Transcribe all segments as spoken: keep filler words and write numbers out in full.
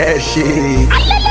that shit.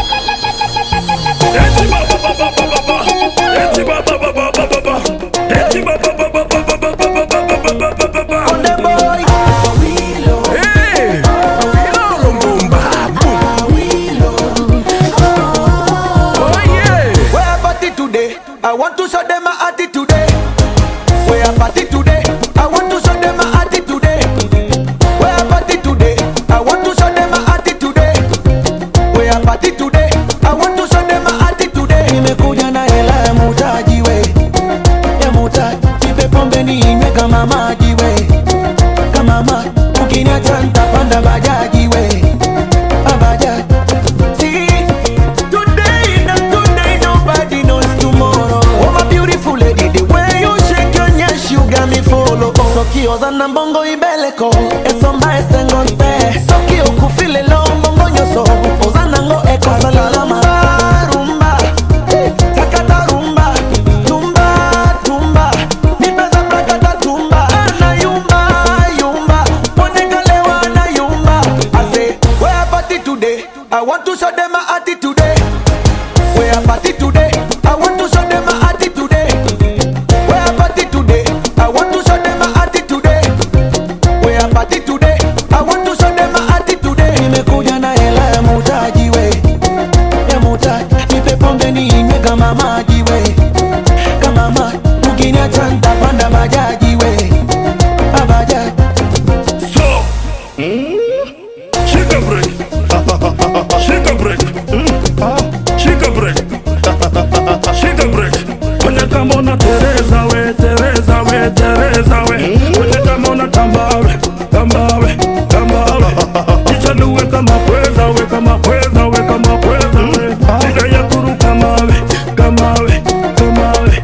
I want to show them my attitude today. We are party today. I want to show them my attitude today. We are party today. I want to show them my attitude today. We are party today. I want to show them my attitude today. Nimekuja na hela ya mutaji we, ya mutaji. Nipe pombe ninywe kama maji we, kama maji. Ukiniacha nitapanda bajaji we, bajaji. Sokioza na mbongo ibeleko esomba esengo nte Sokio kufile lo mbongo nyoso Ozana ngo eko salalama Rumba, takata rumba Tumba, tumba Nipeza prakata tumba Na yumba, yumba Ponekalewa na yumba I say, we are party today I want to show them my attitude today. We are party today I want to show them my attitude today. We are party today I want to show them my party today, I want to show them my attitude today. Nimekuja na hela ya mutaji we, ya mutaji. Nipe pombe ninywe kama maji we, kama maji. Ukiniacha nitapanda bajaji we, bajaji. So, mm? Shake a break, shake a break, mm? Shake a break, shake a break. Kwenye kama una Teresa we, Teresa we, Teresa we. Kwenye kama una Tambawe. Tambawe, tambawe Ichaluwe kama pweza, we kama pweza, we kama pweza we Tika ya kuru kamawe, kamawe, kamawe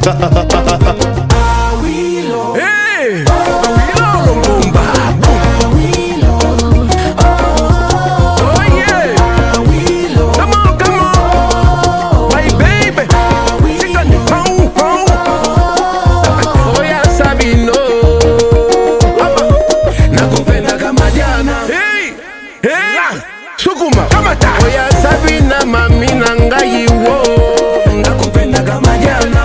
Awilo Hey, Awilo Lumbumba Awilo Oh yeah Awilo Come on, come on My baby Tika ni pau, pau Oh yeah, Sabino Hey, hey, Sukuma, kamata. Oya Sabina mami nangai wo. Nakupenda kama jana.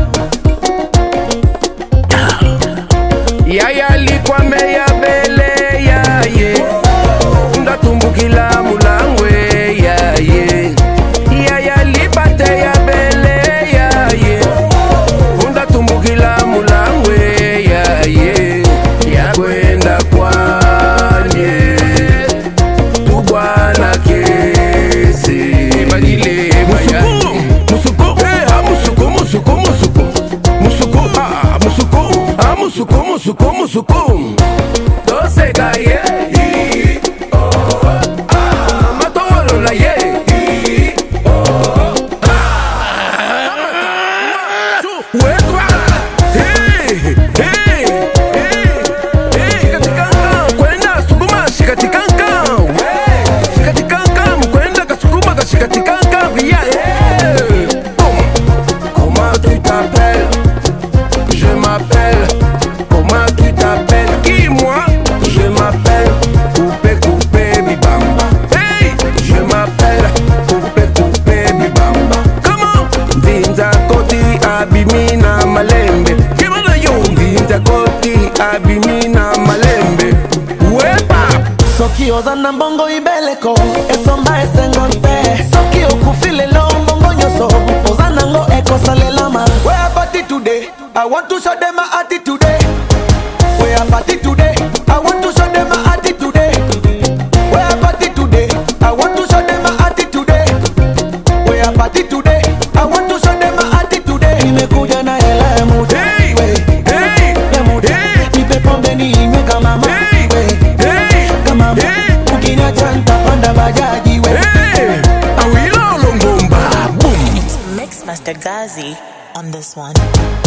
Yaya likwa meya bele ya ye. Ndatumbukila mulangwe ya ye. Yaya lipate ya bele ya ye. Ndatumbukila mulangwe ya ye. Ya kwenda kwa Musuku, musuku, musuku Dose gaye Oh, ah Matolo la ye Oh, ah Wetwa Hey, hey, hey Hey, shikatikanka Kwenda sukuma shikatikanka Wey, shikatikanka Mkwenda kasukuma kashikatikanka Yeah, yeah Comment tu t'appelles? Je m'appelle Comment tu t'appelles? Qui moi? Je m'appelle Coupé Coupé Bibamba. Hey! Je m'appelle Coupé Coupé Bibamba. Comment? Dinza Koti Abimina Malembe. Kimana yo? Dinza Koti Abimina Malembe. Wepa! Sokioza na mbongo ibeleko esomba esengo nte Sokio kufile lo mbongo nyoso Ozana ngo eko salelama. We are party today I want to show them my attitude today. We are party today I want to show them my attitude today. We are party today I want to show them my attitude today. We are party today I want to show them my attitude today. Nimekuja na hela ya mutaji we, ya mutaji. Nipe pombe ninywe kama maji we, kama maji. Ukiniacha nitapanda bajaji we. Awilo Lumbumba Boom Mix Master Gazi on this one.